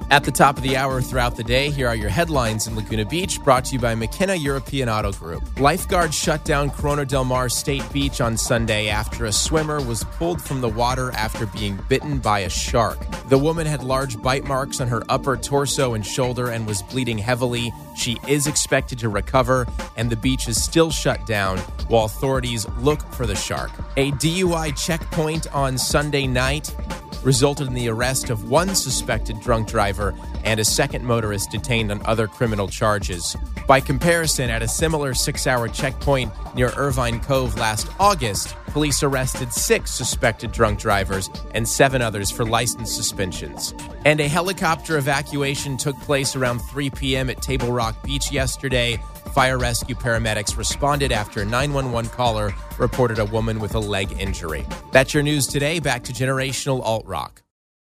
At the top of the hour throughout the day, here are your headlines in Laguna Beach, brought to you by McKenna European Auto Group. Lifeguards shut down Corona del Mar State Beach on Sunday after a swimmer was pulled from the water after being bitten by a shark. The woman had large bite marks on her upper torso and shoulder and was bleeding heavily. She is expected to recover, and the beach is still shut down while authorities look for the shark. A DUI checkpoint on Sunday night resulted in the arrest of one suspected drunk driver and a second motorist detained on other criminal charges. By comparison, at a similar 6-hour checkpoint near Irvine Cove last August, police arrested 6 suspected drunk drivers and 7 others for license suspensions. And a helicopter evacuation took place around 3 p.m. at Table Rock Beach yesterday. Fire rescue paramedics responded after a 911 caller reported a woman with a leg injury. That's your news today. Back to Generational Alt Rock.